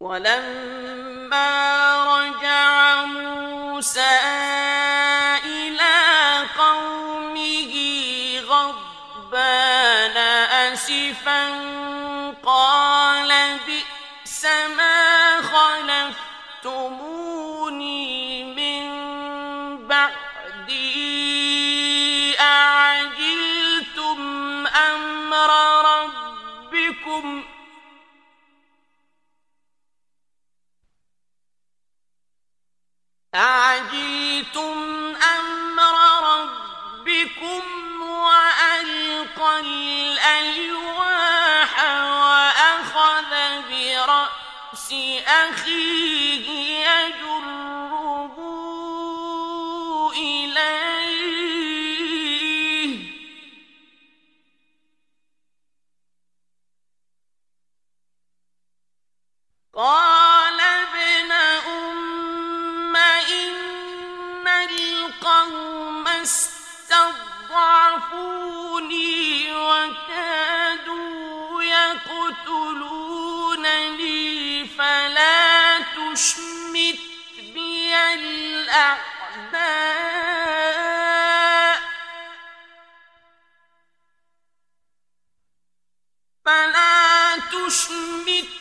ولما رجع موسى إلى قومه غضبان أسفا قال بئس ما خلفتموني من بعدي أعجلتم أمر ربكم وألقى الألواح وأخذ برأس أخيه يجره إليه قال ابن أم إن القوم استضعفوني وكادوا يقتلونني فلا تشمت بي الأعداء فلا تشمت